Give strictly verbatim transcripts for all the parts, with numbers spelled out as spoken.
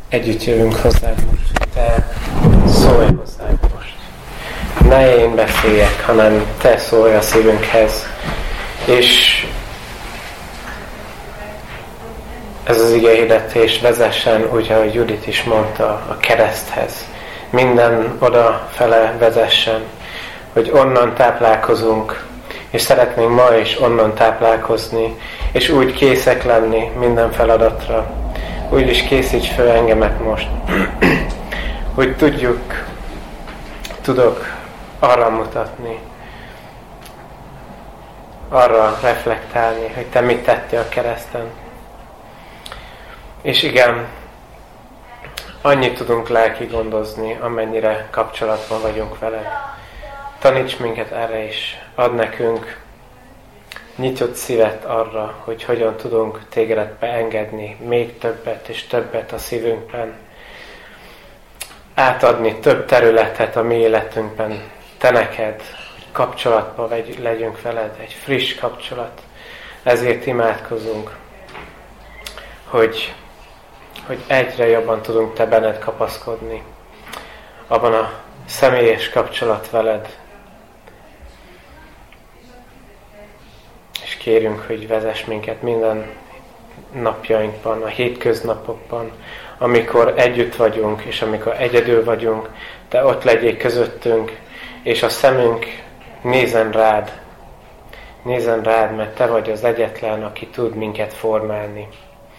együtt jövünk hozzád most, hogy Te szólj hozzád most. Ne én beszéljek, hanem Te szólj a szívünkhez. És ez az igehirdetés vezessen, úgy, ahogy Judit is mondta, a kereszthez. Minden odafele vezessen, hogy onnan táplálkozunk, és szeretnénk ma is onnan táplálkozni, és úgy készek lenni minden feladatra. Úgy is készíts fel engemet most, hogy tudjuk, tudok arra mutatni, arra reflektálni, hogy Te mit tettél a kereszten. És igen, annyit tudunk lelki gondozni, amennyire kapcsolatban vagyunk veled. Taníts minket erre is, add nekünk nyitott szívet arra, hogy hogyan tudunk Tégedet beengedni még többet és többet a szívünkben. Átadni több területet a mi életünkben Te neked, hogy kapcsolatban legyünk veled, egy friss kapcsolat. Ezért imádkozunk, hogy, hogy egyre jobban tudunk Te benned kapaszkodni. Abban a személyes kapcsolat veled. És kérünk, hogy vezess minket minden napjainkban, a hétköznapokban, amikor együtt vagyunk, és amikor egyedül vagyunk, Te ott legyél közöttünk, és a szemünk nézen rád. Nézen rád, mert Te vagy az egyetlen, aki tud minket formálni.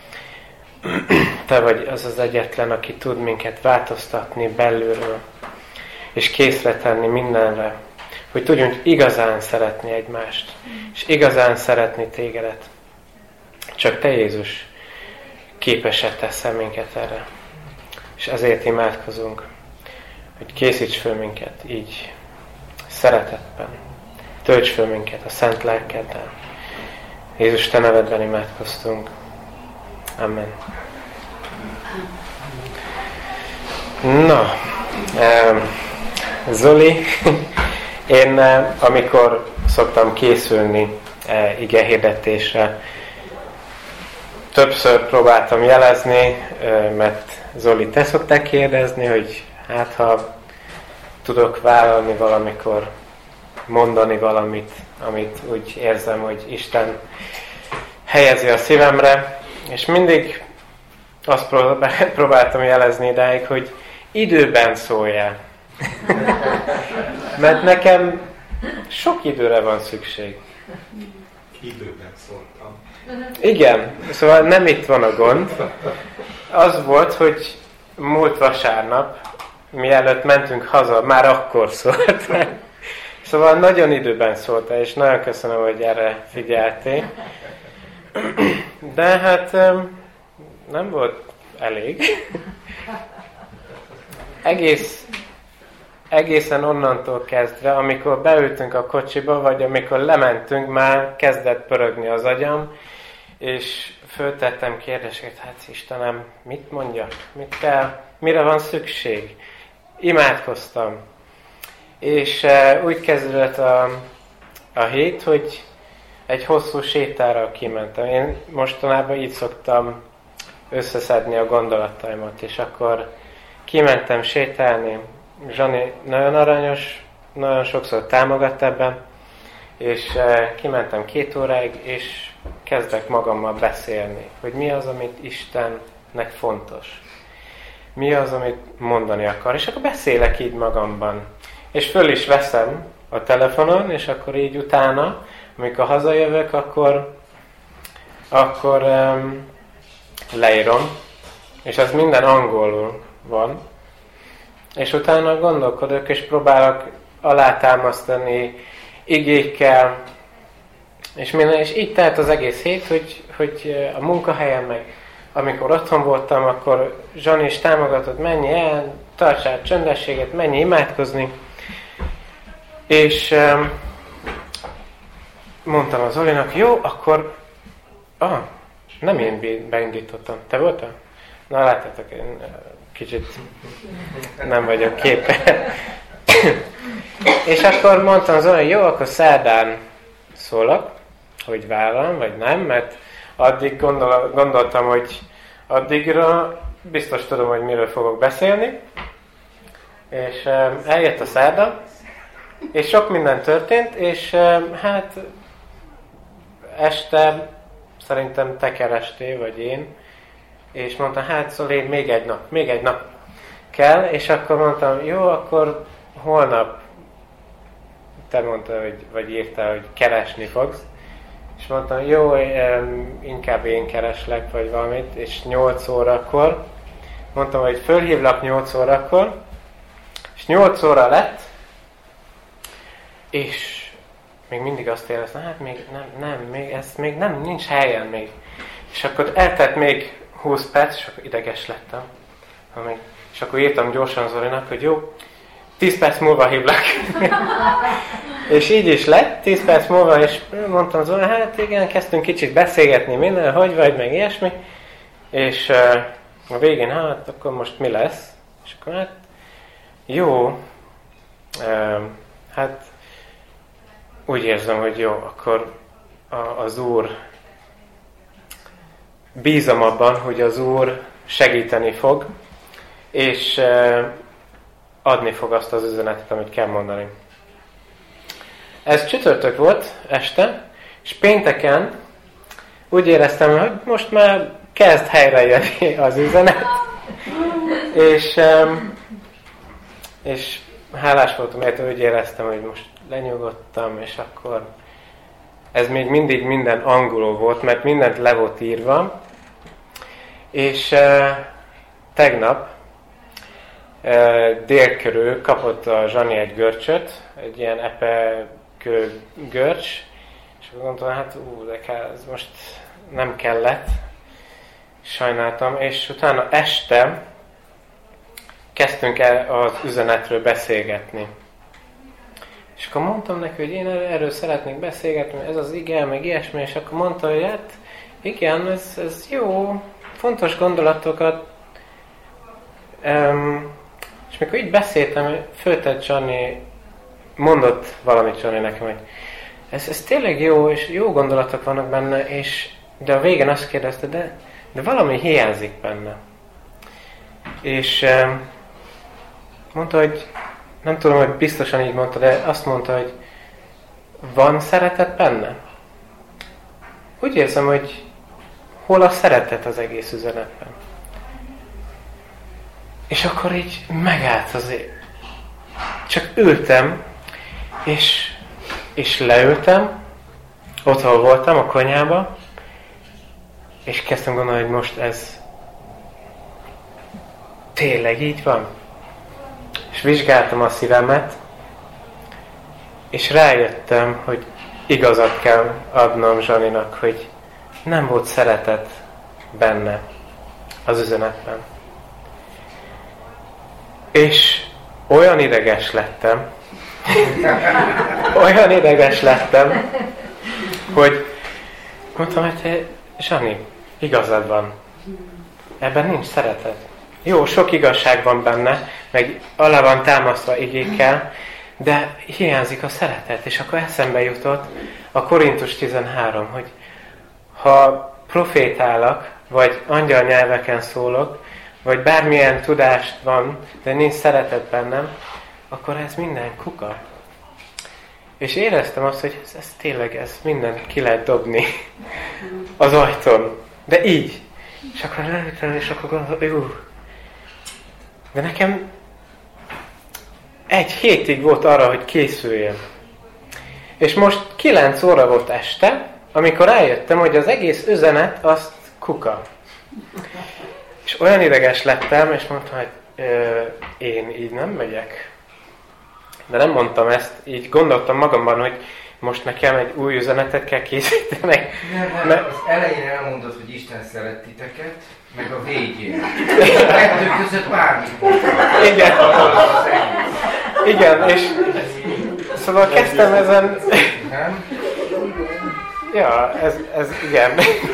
Te vagy az az egyetlen, aki tud minket változtatni belülről, és készre tenni mindenre, hogy tudjunk igazán szeretni egymást, és igazán szeretni Tégedet. Csak Te, Jézus, képesed teszel minket erre. És ezért imádkozunk, hogy készíts föl minket így szeretetben. Tölts föl minket a szent lelkeddel. Jézus, Te nevedben imádkoztunk. Amen. Na, Zoli, én amikor szoktam készülni igehirdetésre, többször próbáltam jelezni, mert Zoli, te szoktál kérdezni, hogy hát ha tudok vállalni valamikor, mondani valamit, amit úgy érzem, hogy Isten helyezi a szívemre, és mindig azt próbáltam jelezni idáig, hogy időben szóljál. Mert nekem sok időre van szükség. Időben szóltam. Igen, szóval nem itt van a gond. Az volt, hogy múlt vasárnap, mielőtt mentünk haza, már akkor szólt. Szóval nagyon időben szóltál, és nagyon köszönöm, hogy erre figyeltél. De hát nem volt elég. Egész, egészen onnantól kezdve, amikor beültünk a kocsiba, vagy amikor lementünk, már kezdett pörögni az agyam, és föltettem kérdéseket, hát Istenem, mit mondjak, mit kell, mire van szükség? Imádkoztam. És uh, úgy kezdődött a, a hét, hogy egy hosszú sétára kimentem. Én mostanában így szoktam összeszedni a gondolataimat, és akkor kimentem sétálni. Zsani nagyon aranyos, nagyon sokszor támogat ebben, és uh, kimentem két óráig, és kezdek magammal beszélni, hogy mi az, amit Istennek fontos. Mi az, amit mondani akar. És akkor beszélek így magamban. És föl is veszem a telefonon, és akkor így utána, amikor hazajövök, akkor, akkor um, leírom, és az minden angolul van. És utána gondolkodok, és próbálok alátámasztani igékkel, és, minden, és így telt az egész hét, hogy, hogy a munkahelyen meg, amikor otthon voltam, akkor Zsani is támogatott, menj el, tartsál csöndességet, menj imádkozni. És um, mondtam az Zolinak, jó, akkor ah, nem én beindítottam. Te voltál? Na látjátok, én kicsit nem vagyok képen. És akkor mondtam az Zoli, jó, akkor szerdán szólok, hogy vállalom, vagy nem, mert addig gondol, gondoltam, hogy addigra biztos tudom, hogy miről fogok beszélni. És eljött a szerda, és sok minden történt, és hát este szerintem te kerestél, vagy én, és mondtam, hát Zoli, még egy nap, még egy nap kell, és akkor mondtam, jó, akkor holnap te mondtad, hogy, vagy írtál, hogy keresni fogsz, és mondtam, jó, inkább én kereslek, vagy valamit, és nyolc órakor, mondtam, hogy fölhívlak nyolc órakor, és nyolc óra lett, és még mindig azt éreztem, hát még nem, nem, még ez még nem, nincs helyen még. És akkor eltelt még húsz perc, és akkor ideges lettem. És akkor írtam gyorsan Zolinak, hogy jó, tíz perc múlva hívlak. És így is lett, tíz perc múlva, és mondtam Zoli, hát igen, kezdtünk kicsit beszélgetni minden, hogy vagy, meg ilyesmi. És uh, a végén, hát akkor most mi lesz? És akkor hát, jó, uh, hát úgy érzem, hogy jó, akkor az Úr, bízom abban, hogy az Úr segíteni fog, és adni fog azt az üzenetet, amit kell mondani. Ez csütörtök volt este, és pénteken úgy éreztem, hogy most már kezd helyre jönni az üzenet, és, és hálás voltam, mert úgy éreztem, hogy most lenyugodtam, és akkor ez még mindig minden angolul volt, mert mindent le volt írva, és uh, tegnap uh, dél körül kapott a Zsani egy görcsöt, egy ilyen epekő görcs, és akkor gondoltam, hát ú, de kell, ez most nem kellett, sajnáltam, és utána este kezdtünk el az üzenetről beszélgetni. És akkor mondtam neki, hogy én erről szeretnék beszélgetni, ez az igen, meg ilyesmi, és akkor mondta, hogy hát igen, ez, ez jó, fontos gondolatokat. Um, és mikor így beszéltem, föltett Johnny, mondott valamit Johnny nekem, hogy ez, ez tényleg jó, és jó gondolatok vannak benne, és de a végén azt kérdezte, de, de valami hiányzik benne. És um, mondta, hogy nem tudom, hogy biztosan így mondta, de azt mondta, hogy van szeretet benne? Úgy érzem, hogy hol a szeretet az egész üzenetben. És akkor így megállt azért. Csak ültem, és, és leültem, otthon voltam a konyhába, és kezdtem gondolni, hogy most ez tényleg így van. És vizsgáltam a szívemet, és rájöttem, hogy igazat kell adnom Zsaninak, hogy nem volt szeretet benne az üzenetben. És olyan ideges lettem, olyan ideges lettem, hogy mondtam, hogy te, Zsani, igazad van. Ebben nincs szeretet. Jó, sok igazság van benne, meg alá van támasztva igékkel, de hiányzik a szeretet. És akkor eszembe jutott a Korintus tizenhárom, hogy ha profétálok, vagy angyal nyelveken szólok, vagy bármilyen tudást van, de nincs szeretet bennem, akkor ez minden kuka. És éreztem azt, hogy ez, ez tényleg, ez minden ki lehet dobni az ajtón. De így. És akkor leültem, és akkor gondolom, jó. De nekem egy hétig volt arra, hogy készüljem. És most kilenc óra volt este, amikor rájöttem, hogy az egész üzenet azt kuka. És olyan ideges lettem, és mondtam, hogy ö, én így nem megyek. De nem mondtam ezt, így gondoltam magamban, hogy most nekem egy új üzenetet kell készíteni. Nem, mert az elején elmondod, hogy Isten szeret titeket, meg a végén. A kettő között bármit mondtad. Igen. Igen, és szóval kezdtem ezen... Nem? Ja, ez, ez igen.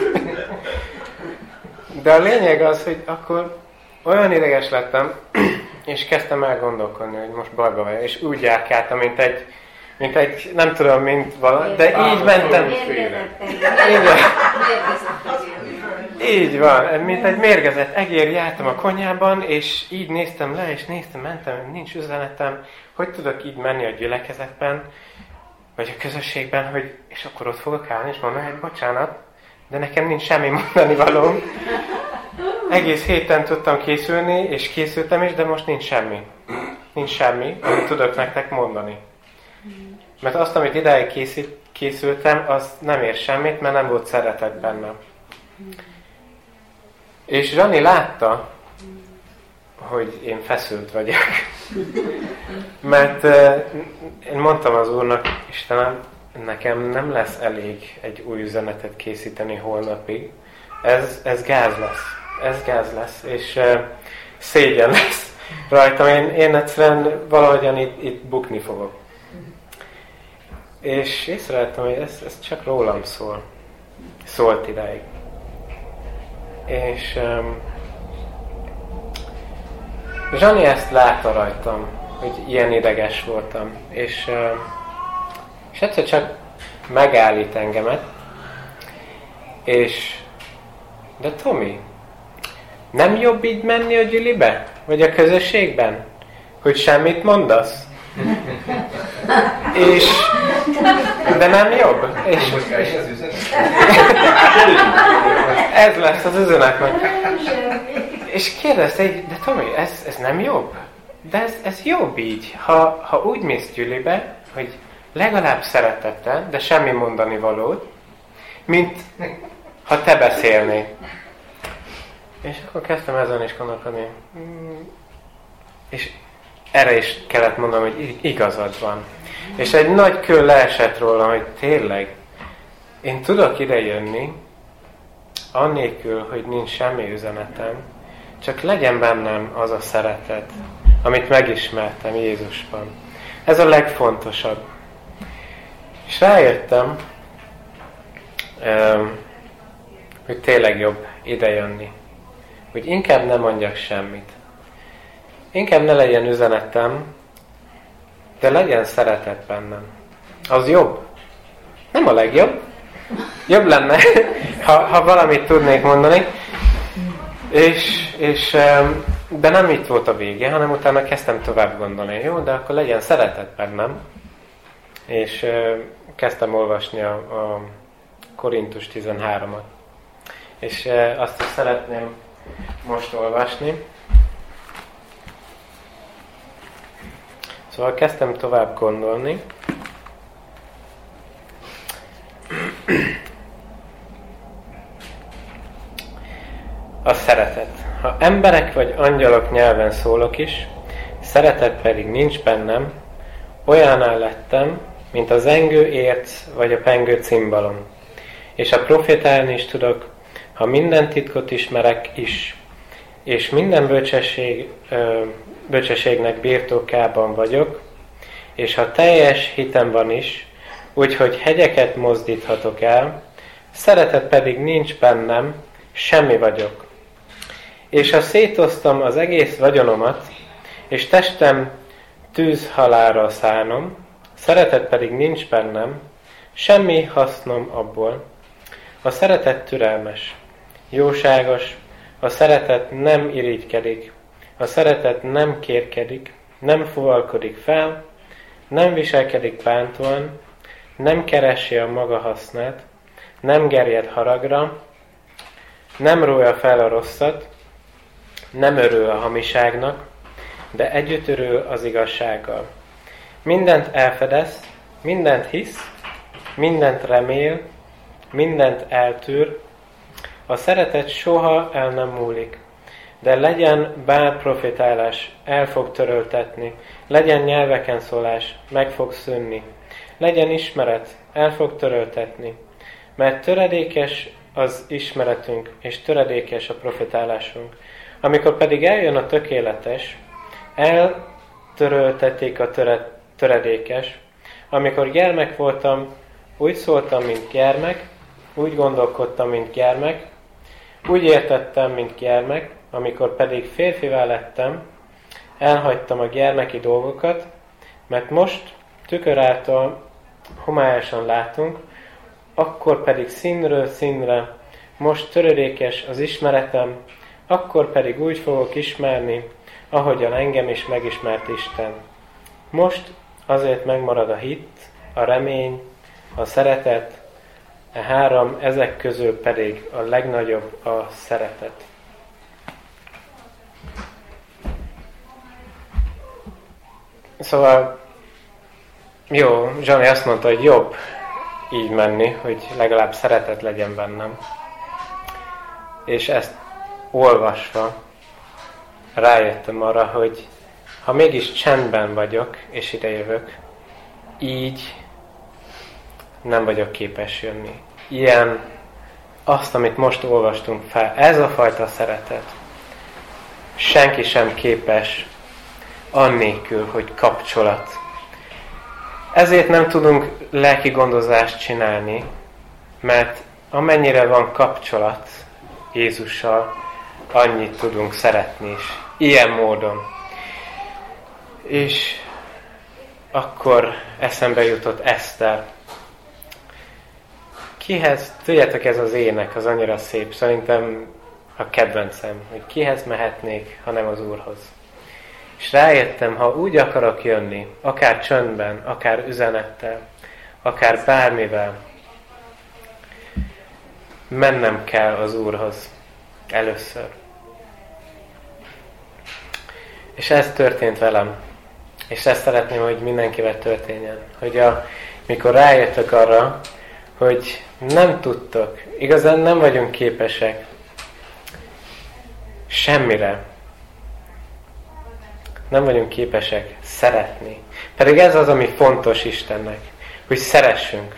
De a lényeg az, hogy akkor olyan ideges lettem, és kezdtem el gondolkodni, hogy most bajba vagyok, és úgy járkáltam, mint egy, mint egy, nem tudom, mint valami, de így mentem. Igen. Így van, mint egy mérgezett egér jártam a konyhában, és így néztem le, és néztem, mentem, nincs üzenetem, hogy tudok így menni a gyülekezetben, vagy a közösségben, hogy és akkor ott fogok állni, és mondom, hogy bocsánat, de nekem nincs semmi mondani valóm. Egész héten tudtam készülni, és készültem is, de most nincs semmi. Nincs semmi, amit tudok nektek mondani. Mert azt, amit idáig készít, készültem, az nem ér semmit, mert nem volt szeretet benne. És Zsani látta, hogy én feszült vagyok. Mert uh, én mondtam az Úrnak, Istenem, nekem nem lesz elég egy új üzenetet készíteni holnapig. Ez, ez gáz lesz. Ez gáz lesz, és uh, szégyen lesz rajtam. Én, én egyszerűen valahogyan itt, itt bukni fogok. És észrevettem, hogy ez, ez csak rólam szól. Szólt idáig. És um, Zsani ezt látta rajtam, hogy ilyen ideges voltam. És, um, és egyszer csak megállít engemet. És de Tomi, nem jobb így menni a gyülibe? Vagy a közösségben? Hogy semmit mondasz? És de nem jobb? És ez lesz az üzenet meg. És kérdezte, de Tomi, ez, ez nem jobb? De ez, ez jobb így. Ha, ha úgy mész gyülibe, hogy legalább szeretettel, de semmi mondani valód, mint ha te beszélnél. És akkor kezdtem ezen is gondolkodni. És erre is kellett mondanom, hogy igazad van. És egy nagy kő leesett rólam, hogy tényleg én tudok ide jönni, annélkül, hogy nincs semmi üzenetem, csak legyen bennem az a szeretet, amit megismertem Jézusban. Ez a legfontosabb. És rájöttem, hogy tényleg jobb ide jönni. Hogy inkább ne mondjak semmit. Inkább ne legyen üzenetem, de legyen szeretet bennem. Az jobb. Nem a legjobb. Jobb lenne, ha, ha valamit tudnék mondani. És, és, de nem itt volt a vége, hanem utána kezdtem tovább gondolni. Jó, de akkor legyen szeretet bennem. És kezdtem olvasni a, a Korintus tizenhármat. És azt is szeretném most olvasni. Szóval kezdtem tovább gondolni. A szeretet. Ha emberek vagy angyalok nyelven szólok is, szeretet pedig nincs bennem, olyaná lettem, mint a zengő érc vagy a pengő cimbalom. És a profétálni is tudok, ha minden titkot ismerek is, és minden bölcsesség, ö, bölcsességnek birtokában vagyok, és ha teljes hitem van is, úgyhogy hegyeket mozdíthatok el, szeretet pedig nincs bennem, semmi vagyok. És ha szétoztam az egész vagyonomat, és testem tűzhalálra szánom, szeretet pedig nincs bennem, semmi hasznom abból. A szeretet türelmes, jóságos, a szeretet nem irigykedik, a szeretet nem kérkedik, nem fuvalkodik fel, nem viselkedik bántóan, nem keresi a maga hasznát, nem gerjed haragra, nem rója fel a rosszat, nem örül a hamiságnak, de együtt örül az igazsággal. Mindent elfedez, mindent hisz, mindent remél, mindent eltűr, a szeretet soha el nem múlik, de legyen bár profétálás, el fog töröltetni, legyen nyelveken szólás, meg fog szűnni, legyen ismeret, el fog töröltetni, mert töredékes az ismeretünk, és töredékes a profétálásunk. Amikor pedig eljön a tökéletes, eltöröltetik a töre, töredékes. Amikor gyermek voltam, úgy szóltam, mint gyermek, úgy gondolkodtam, mint gyermek, úgy értettem, mint gyermek, amikor pedig férfivá lettem, elhagytam a gyermeki dolgokat, mert most tükör által homályosan látunk, akkor pedig színről színre most töredékes az ismeretem, akkor pedig úgy fogok ismerni, ahogyan engem is megismert Isten. Most azért megmarad a hit, a remény, a szeretet, a három, ezek közül pedig a legnagyobb a szeretet. Szóval, jó, Zsani azt mondta, hogy jobb így menni, hogy legalább szeretet legyen bennem. És ezt olvasva rájöttem arra, hogy ha mégis csendben vagyok, és idejövök, így nem vagyok képes jönni. Ilyen, azt, amit most olvastunk fel, ez a fajta szeretet, senki sem képes annélkül, hogy kapcsolat. Ezért nem tudunk lelki gondozást csinálni, mert amennyire van kapcsolat Jézussal, annyit tudunk szeretni is. Ilyen módon. És akkor eszembe jutott Eszter. Kihez, tudjátok, ez az ének, az annyira szép, szerintem a kedvencem, hogy kihez mehetnék, ha nem az Úrhoz. És rájöttem, ha úgy akarok jönni, akár csöndben, akár üzenettel, akár bármivel, mennem kell az Úrhoz először. És ez történt velem. És ezt szeretném, hogy mindenkivel történjen. Hogy a, mikor rájöttök arra, hogy nem tudtok, igazán nem vagyunk képesek semmire. Nem vagyunk képesek szeretni. Pedig ez az, ami fontos Istennek. Hogy szeressünk.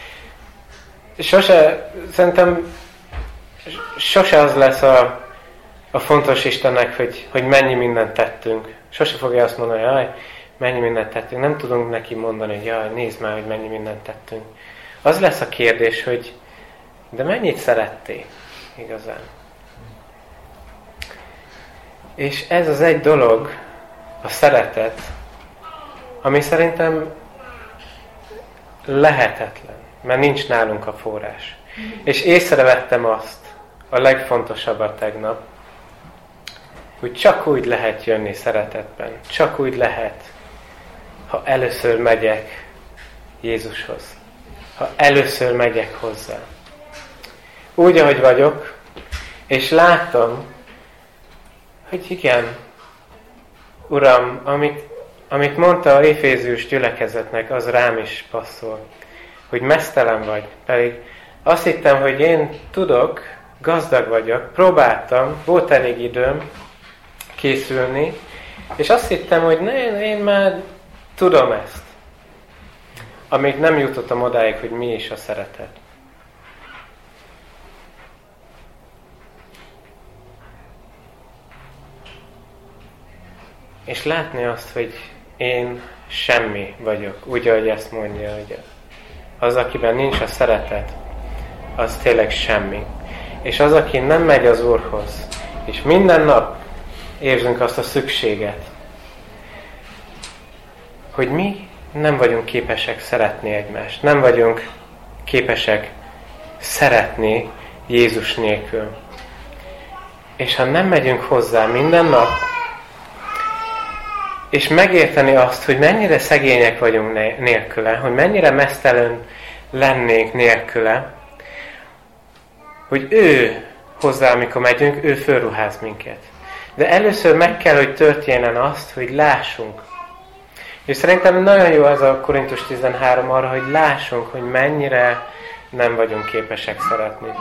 Sose, szerintem sose az lesz a, a fontos Istennek, hogy, hogy mennyi mindent tettünk. Sose fogja azt mondani, hogy jaj, mennyi mindent tettünk. Nem tudunk neki mondani, hogy jaj, nézd már, hogy mennyi mindent tettünk. Az lesz a kérdés, hogy de mennyit szerettél igazán? És ez az egy dolog, a szeretet, ami szerintem lehetetlen, mert nincs nálunk a forrás. És észrevettem azt, a legfontosabbat tegnap, hogy csak úgy lehet jönni szeretetben, csak úgy lehet, ha először megyek Jézushoz, ha először megyek hozzá. Úgy, ahogy vagyok, és láttam, hogy igen, Uram, amit, amit mondta a Efézus gyülekezetnek, az rám is passzol, hogy meztelen vagy. Pedig azt hittem, hogy én tudok, gazdag vagyok, próbáltam, volt elég időm készülni, és azt hittem, hogy ne, én már tudom ezt. Amíg nem jutottam odáig, hogy mi is a szeretet. És látni azt, hogy én semmi vagyok, úgy, ahogy ezt mondja, hogy az, akiben nincs a szeretet, az tényleg semmi. És az, aki nem megy az Úrhoz, és minden nap érzünk azt a szükséget, hogy mi nem vagyunk képesek szeretni egymást, nem vagyunk képesek szeretni Jézus nélkül. És ha nem megyünk hozzá minden nap, és megérteni azt, hogy mennyire szegények vagyunk nélküle, hogy mennyire meztelen lennénk nélküle, hogy ő hozzá, amikor megyünk, ő fölruház minket. De először meg kell, hogy történjen azt, hogy lássunk. És szerintem nagyon jó az a Korintus tizenhárom arra, hogy lássunk, hogy mennyire nem vagyunk képesek szeretni.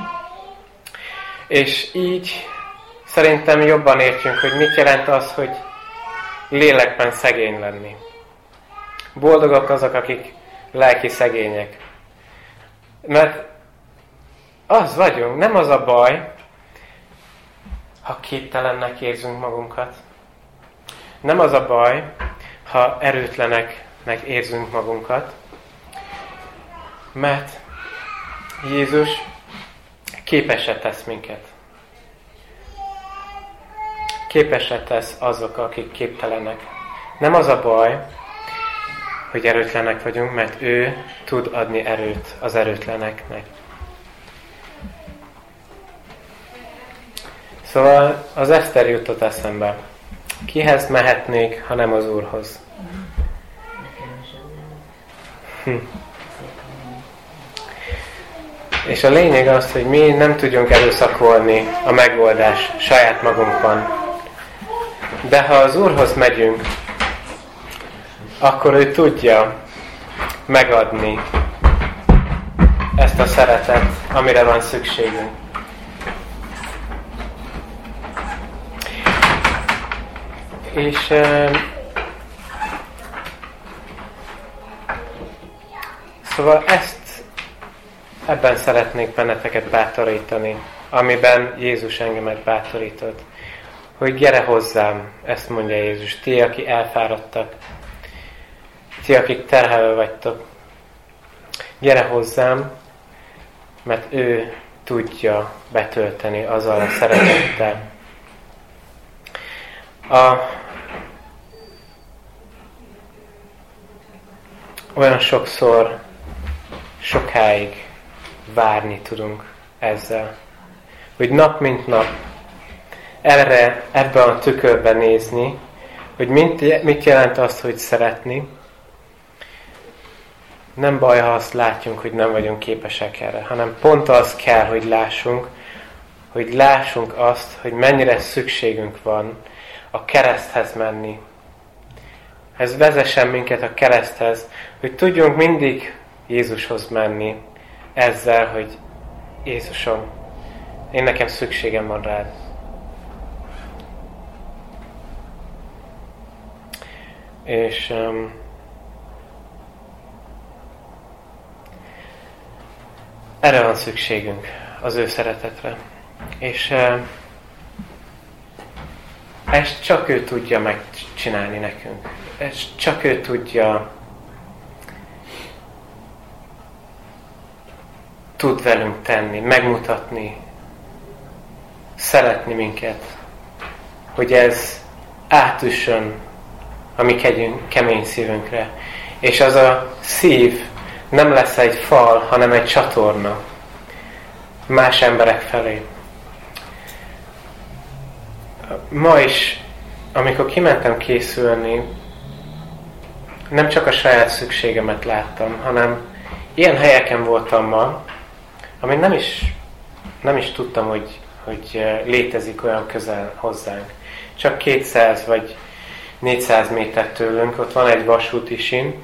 És így szerintem jobban értjünk, hogy mit jelent az, hogy lélekben szegény lenni. Boldogok azok, akik lelki szegények. Mert az vagyunk, nem az a baj, ha képtelennek érzünk magunkat. Nem az a baj, ha erőtleneknek érzünk magunkat. Mert Jézus képesre tesz minket. Képesre tesz azok, akik képtelenek. Nem az a baj, hogy erőtlenek vagyunk, mert ő tud adni erőt az erőtleneknek. Szóval az Eszter jutott eszembe. Kihez mehetnék, ha nem az Úrhoz? Hm. És a lényeg az, hogy mi nem tudjunk erőszakolni a megoldás saját magunkban. De ha az Úrhoz megyünk, akkor ő tudja megadni ezt a szeretet, amire van szükségünk. És uh, szóval ezt ebben szeretnék benneteket bátorítani, amiben Jézus engemet bátorított. Hogy gyere hozzám, ezt mondja Jézus, ti, aki elfáradtak, ti, akik terhelve vagytok, gyere hozzám, mert ő tudja betölteni azzal a szeretettel. A, olyan sokszor, sokáig várni tudunk ezzel. Hogy nap mint nap erre, ebben a tükörben nézni, hogy mit jelent azt, hogy szeretni. Nem baj, ha azt látjunk, hogy nem vagyunk képesek erre, hanem pont az kell, hogy lássunk, hogy lássunk azt, hogy mennyire szükségünk van a kereszthez menni. Ez vezessen minket a kereszthez, hogy tudjunk mindig Jézushoz menni ezzel, hogy Jézusom, én nekem szükségem van rád. És um, erre van szükségünk, az ő szeretetre. És uh, ezt csak ő tudja megcsinálni nekünk. Ezt csak ő tudja tud velünk tenni, megmutatni, szeretni minket, hogy ez átüssön a mi kemény szívünkre. És az a szív nem lesz egy fal, hanem egy csatorna más emberek felé. Ma is, amikor kimentem készülni, nem csak a saját szükségemet láttam, hanem ilyen helyeken voltam ma, amit nem is, nem is tudtam, hogy, hogy létezik olyan közel hozzánk. Csak kétszáz vagy négyszáz méter tőlünk, ott van egy vasúti sín,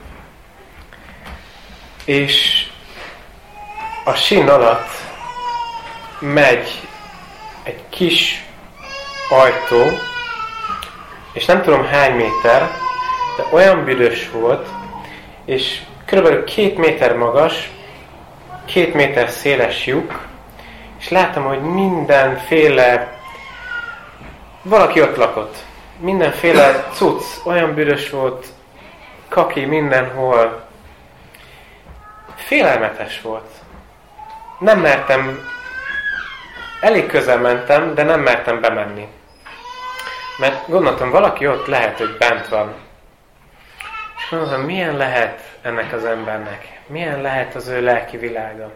és a sín alatt megy egy kis ajtó, és nem tudom hány méter, de olyan büdös volt, és körülbelül két méter magas, két méter széles lyuk, és láttam, hogy mindenféle, valaki ott lakott, mindenféle cucc, olyan büdös volt, kaki mindenhol, félelmetes volt. Nem mertem, elég közel mentem, de nem mertem bemenni. Mert gondoltam, valaki ott lehet, hogy bent van. És gondoltam, milyen lehet ennek az embernek? Milyen lehet az ő lelki világa?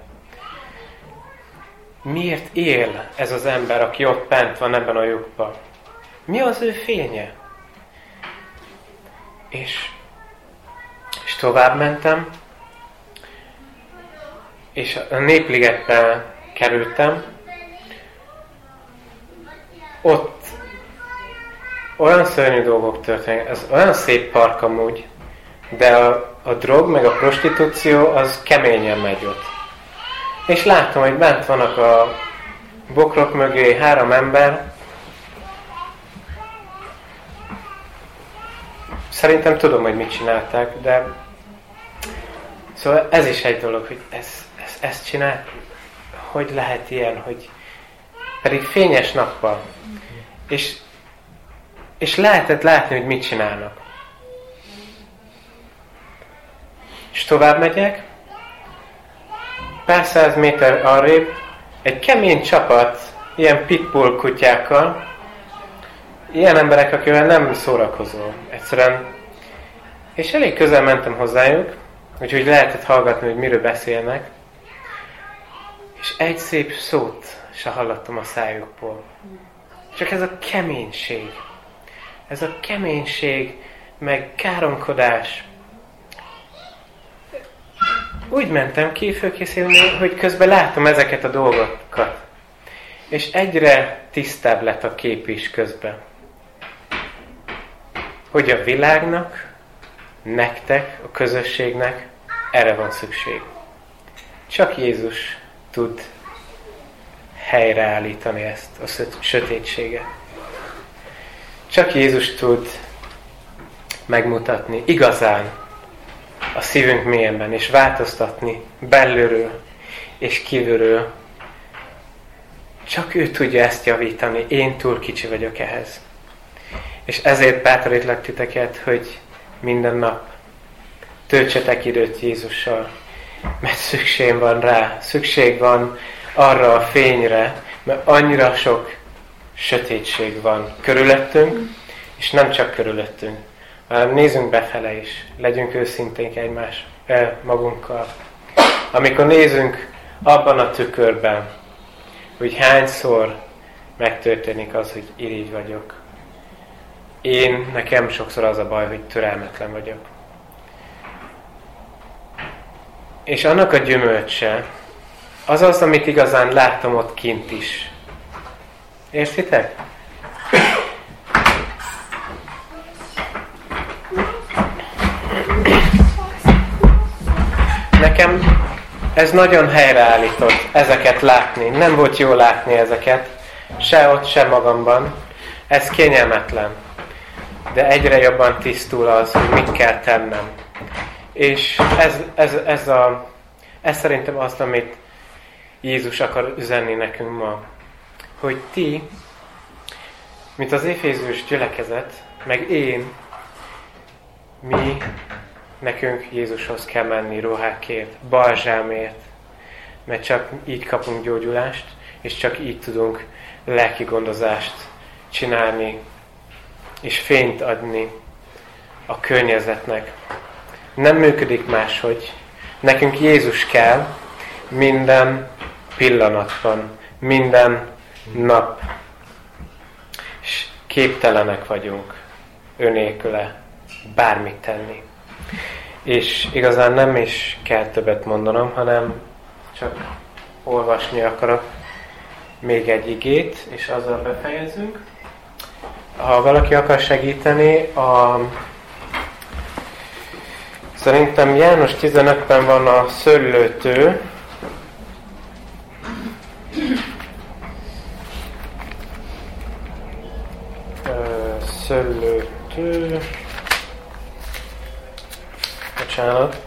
Miért él ez az ember, aki ott bent van ebben a lyukban? Mi az ő fénye? És, és tovább mentem, és a Népligetbe kerültem. Ott olyan szörnyű dolgok történnek, ez olyan szép park amúgy, de a, a drog meg a prostitúció az keményen megy ott. És láttam, hogy bent vannak a bokrok mögé három ember. Szerintem tudom, hogy mit csinálták, de szóval ez is egy dolog, hogy ez, ez, ezt csinál. Hogy lehet ilyen, hogy pedig fényes nappal. És, és lehetett látni, hogy mit csinálnak. És tovább megyek, pár száz méter arrébb egy kemény csapat, ilyen pitbull kutyákkal, ilyen emberek, akivel nem szórakozol. Egyszerűen. És elég közel mentem hozzájuk, úgyhogy lehetett hallgatni, hogy miről beszélnek. És egy szép szót se hallottam a szájukból. Csak ez a keménység. Ez a keménység, meg káromkodás. Úgy mentem ki fölkészülni, hogy közben látom ezeket a dolgokat. És egyre tisztább lett a kép is közben. Hogy a világnak, nektek, a közösségnek erre van szükség. Csak Jézus tud helyreállítani ezt a sötétséget. Csak Jézus tud megmutatni igazán a szívünk mélyében, és változtatni belülről és kívülről. Csak ő tudja ezt javítani, én túl kicsi vagyok ehhez. És ezért bátorítlak titeket, hogy minden nap töltsetek időt Jézussal, mert szükség van rá, szükség van arra a fényre, mert annyira sok sötétség van körülöttünk, és nem csak körülöttünk, hanem nézzünk befele is, legyünk őszinték egymás magunkkal. Amikor nézünk abban a tükörben, hogy hányszor megtörténik az, hogy irigy vagyok. Én, nekem sokszor az a baj, hogy türelmetlen vagyok. És annak a gyümölcse, az az, amit igazán láttam ott kint is. Értitek? Nekem ez nagyon helyreállított, ezeket látni. Nem volt jó látni ezeket, se ott, se magamban. Ez kényelmetlen. De egyre jobban tisztul az, hogy mit kell tennem. És ez, ez, ez, a, ez szerintem azt, amit Jézus akar üzenni nekünk ma. Hogy ti, mint az Éfézus gyülekezet, meg én, mi nekünk Jézushoz kell menni ruhákért, balzsámért, mert csak így kapunk gyógyulást, és csak így tudunk lelki gondozást csinálni, és fényt adni a környezetnek. Nem működik máshogy. Nekünk Jézus kell minden pillanatban, minden nap. És képtelenek vagyunk ő nélküle bármit tenni. És igazán nem is kell többet mondanom, hanem csak olvasni akarok még egy igét, és azzal befejezünk. Ha valaki akar segíteni, a... szerintem János tizenötben van a szőlőtő. Szőlőtő... Bocsánat.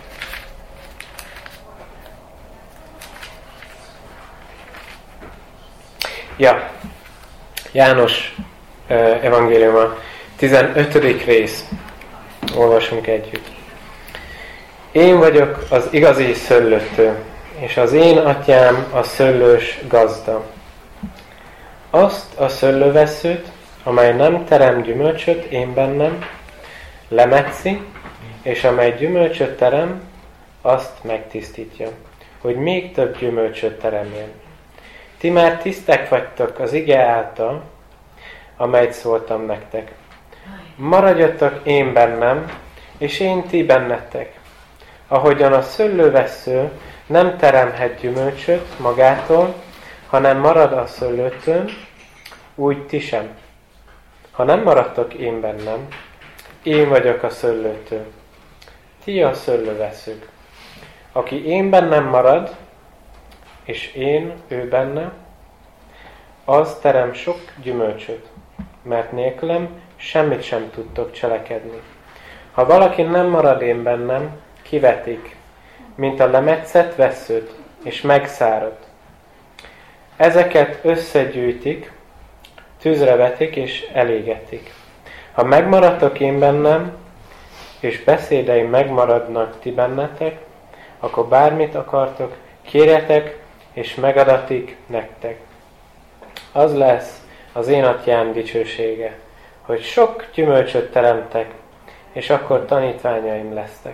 Ja, János uh, evangéliuma, tizenötödik rész. Olvasunk együtt. Én vagyok az igazi szőlőtő, és az én atyám a szőlős gazda. Azt a szőlővesszőt, amely nem terem gyümölcsöt én bennem, lemetszi, és amely gyümölcsöt terem, azt megtisztítja, hogy még több gyümölcsöt teremjen. Ti már tiszták vagytok az ige által, amelyet szóltam nektek. Maradjatok én bennem, és én ti bennetek. Ahogyan a szőlővessző nem teremhet gyümölcsöt magától, hanem marad a szőlőtőn, úgy ti sem. Ha nem maradtok én bennem, én vagyok a szőlőtő. Ti a szőlővesszők. Aki én bennem marad, és én ő benne, az terem sok gyümölcsöt, mert nélkülem semmit sem tudtok cselekedni. Ha valaki nem marad én bennem, kivetik, mint a lemetszett vesszőt, és megszárad. Ezeket összegyűjtik, tűzre vetik, és elégetik. Ha megmaradtok én bennem, és beszédeim megmaradnak ti bennetek, akkor bármit akartok, kérjetek, és megadatik nektek. Az lesz az én atyám dicsősége, hogy sok gyümölcsöt teremtek, és akkor tanítványaim lesztek.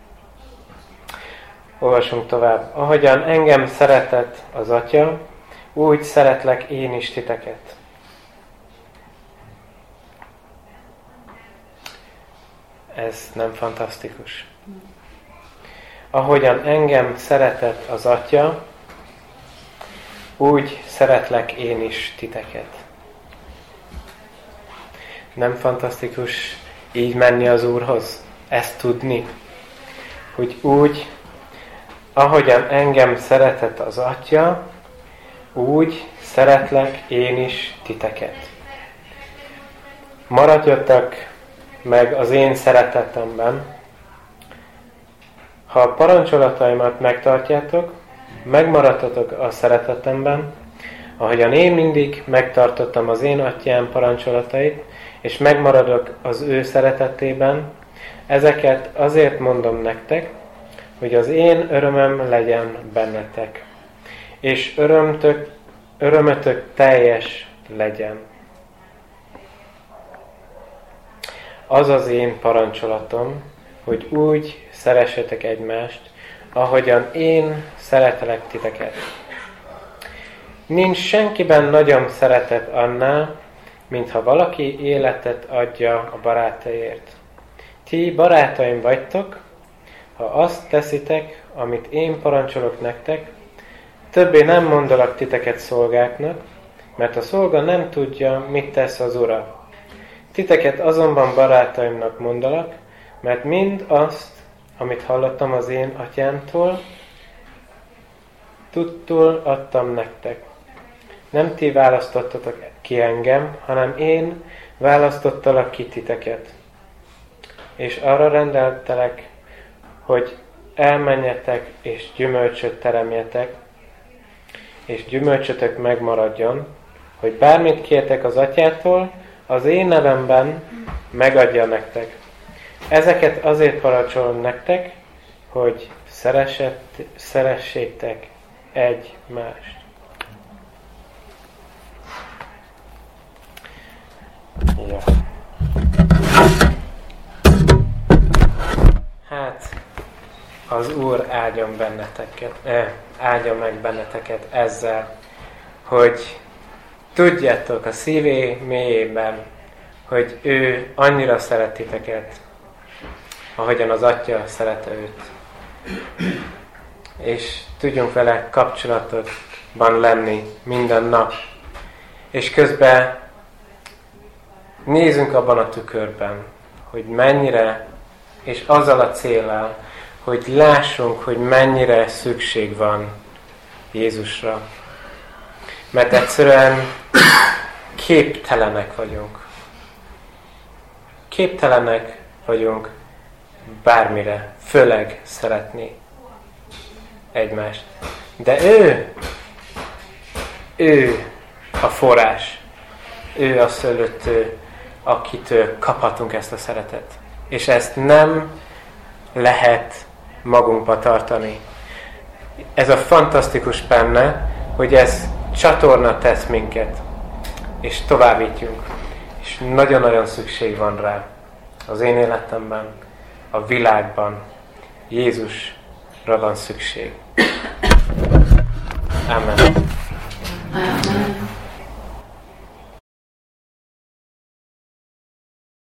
Olvasunk tovább. Ahogyan engem szeretett az Atya, úgy szeretlek én is titeket. Ez nem fantasztikus? Ahogyan engem szeretett az Atya, úgy szeretlek én is titeket. Nem fantasztikus így menni az Úrhoz? Ezt tudni? Hogy úgy, ahogyan engem szeretett az Atya, úgy szeretlek én is titeket. Maradjatok meg az én szeretetemben. Ha a parancsolataimat megtartjátok, megmaradtatok a szeretetemben, ahogyan én mindig megtartottam az én Atyám parancsolatait, és megmaradok az ő szeretetében, ezeket azért mondom nektek, hogy az én örömöm legyen bennetek, és örömtök, örömötök teljes legyen. Az az én parancsolatom, hogy úgy szeressetek egymást, ahogyan én szeretelek titeket. Nincs senkiben nagyobb szeretet annál, mintha valaki életet adja a barátaiért. Ti barátaim vagytok, ha azt teszitek, amit én parancsolok nektek, többé nem mondalak titeket szolgáknak, mert a szolga nem tudja, mit tesz az ura. Titeket azonban barátaimnak mondalak, mert mind azt, amit hallottam az én Atyámtól, tudtul adtam nektek. Nem ti választottatok ki engem, hanem én választottalak ki titeket. És arra rendeltelek, hogy elmenjetek és gyümölcsöt teremjetek, és gyümölcsötök megmaradjon, hogy bármit kértek az Atyától, az én nevemben megadja nektek. Ezeket azért parancsolom nektek, hogy szeressétek egymást. Ja. Hát, az Úr áldjon benneteket, eh, áldjon meg benneteket ezzel, hogy tudjátok a szívé mélyében, hogy ő annyira szeret titeket, ahogyan az Atya szerette őt. És tudjunk vele kapcsolatban lenni minden nap. És közben nézzünk abban a tükörben, hogy mennyire, és azzal a céllal, hogy lássunk, hogy mennyire szükség van Jézusra. Mert egyszerűen képtelenek vagyunk. Képtelenek vagyunk bármire, főleg szeretni egymást. De ő, ő a forrás, ő a szőlőtő, akitől kaphatunk ezt a szeretet. És ezt nem lehet magunkba tartani. Ez a fantasztikus benne, hogy ez csatorna tesz minket, és továbbítjunk. És nagyon-nagyon szükség van rá az én életemben, a világban. Jézusra van szükség. Amen. Amen.